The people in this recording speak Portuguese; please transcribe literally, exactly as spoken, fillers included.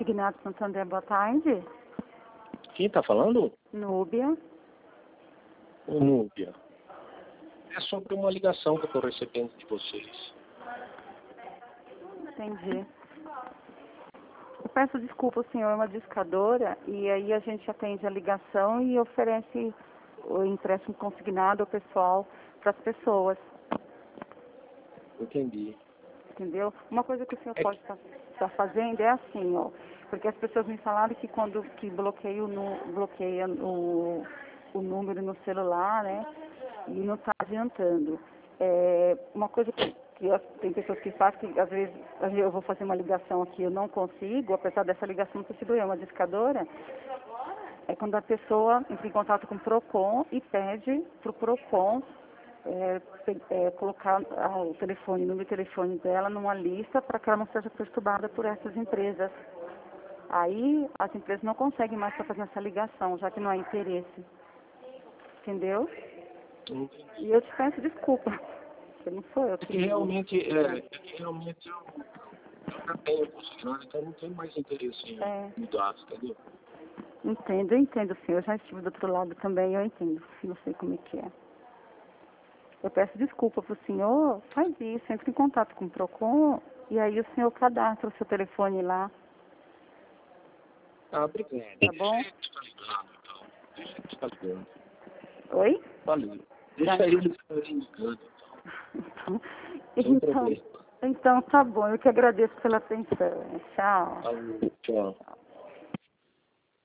Cognato Santander, boa tarde. Quem está falando? Núbia. Ô, Núbia. É sobre uma ligação que eu estou recebendo de vocês. Entendi. Eu peço desculpa, o senhor é uma discadora e aí a gente atende a ligação e oferece o empréstimo consignado ao pessoal para as pessoas. Entendi. Entendeu? Uma coisa que o senhor É pode estar tá fazendo é assim, ó, porque as pessoas me falaram que quando que bloqueia, no, bloqueia o, o número no celular, né, e não está adiantando. É, uma coisa que, que eu- tem pessoas que fazem, que às vezes às vezes eu vou fazer uma ligação aqui, eu não consigo, apesar dessa ligação ter sido eu, uma discadora, é quando a pessoa entra em contato com o PROCON e pede para o PROCON é, pe- é, colocar ah, o telefone, o número de telefone dela numa lista para que ela não seja perturbada por essas empresas. Aí as empresas não conseguem mais estar fazendo essa ligação, já que não há interesse. Entendeu? Entendi. E eu te peço desculpa, porque não sou eu É que que ligo. realmente, é, é que realmente eu, eu já tenho consignado, então não tenho mais interesse em É. mudar, entendeu? Entendo, eu entendo, sim. Eu já estive do outro lado também, eu entendo. Não sei como é que é. Eu peço desculpa para o senhor, faz isso, entre em contato com o PROCON e aí o senhor cadastra o seu telefone lá, Ah, obrigado. tá bom? Deixa ele ficar ligando, então. Deixa ele ficar ligando. Oi? Valeu. Deixa ele ficar ligando, então. Sem Então, problema. então tá bom, eu que agradeço pela atenção. Tchau. Valeu. Tchau.